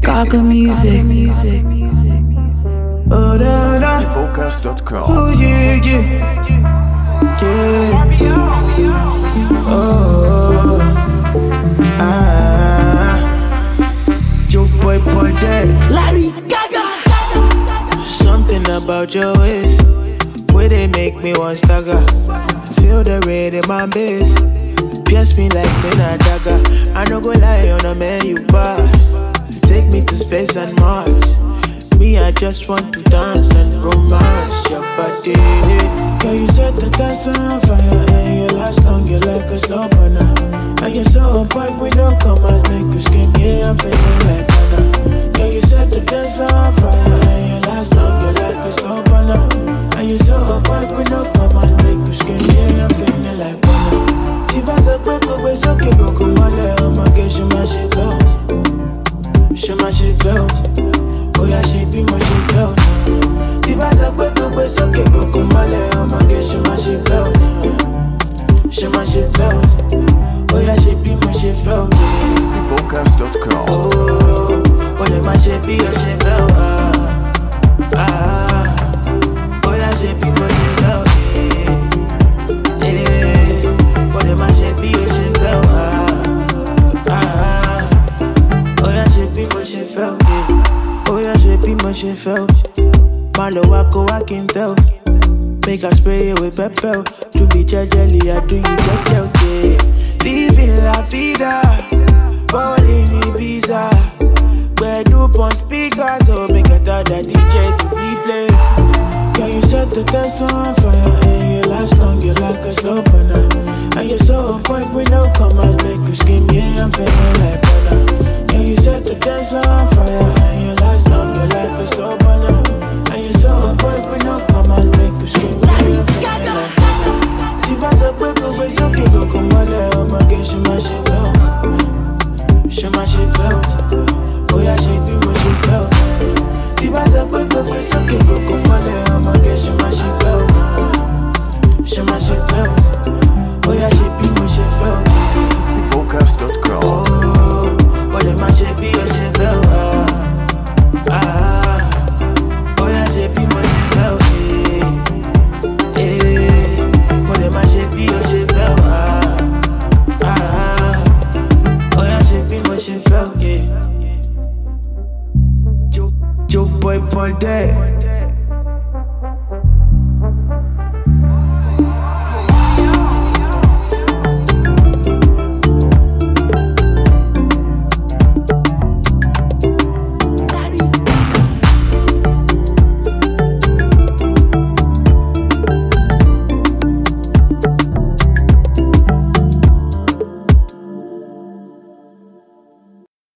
Gaga music. Oh, da, da. Focus.com. Oh, yeah, yeah. Yeah. Oh, Joe boy, boy, daddy. Larry Gaga. Something about your ways, where they make me want stagger. Feel the rain in my base, pierce me like Sena dagger. I no go lie on a man you bar. Take me to space and Mars. Me, I just want to dance and romance your body. Girl, you set the dance on fire, and you last long, you like a slow burner. And you're so on point, we don't come and make you scream. Yeah, I'm feeling like Anna. Girl, you set the dance on fire, and you last long, you like a slow burner. And you're so on point, we don't come and make you scream. Yeah, I'm feeling like Anna. Si vas a cueco, pues ok, go con male, I'ma get you my shit close. Show my shit close. Oh yeah, she be my shit close. Si vas a cueco, pues ok, go con male, I'ma get you my shit close. Show my shit close. Oh yeah, she be my shit close. Focus.com. Oh, when my shit be your shit close. Oh yeah, she be my shit close. Yeah, when my shit be your shit close. Oh yeah, she be my shit felt. Oh yeah, she be my shit felt. Malo wako I can tell. Make I spray you with pepper. To be jelly, I do you yeah. Living la vida, balling Ibiza. Where do on speakers, so make I tell the DJ to replay. Can you set the dance on fire? And you last long, you like a slow burner. And you're so on point, we no come and make you scream. Yeah, I'm feeling like Anna. Can you set the dance on fire? And you last long, you like a slow burner. And you're so on point, we no come and make you scream. Yeah, I'm feeling like Anna. Si vas a cueco, pues ok, go con male, I'ma get you my shit close. Show my shit close. Oh yeah, she be my shit close. Si vas a cueco, pues ok, go con male, I'ma get you my shit close. Show my shit close. Oh yeah, she be my shit close. Focus.com. Oh yeah, my shit be your shit close. Oh yeah, she be my shit close. My shit be your shit felt. Oh yeah, shit be my shit felt, yeah. Joe boy, boy, dad.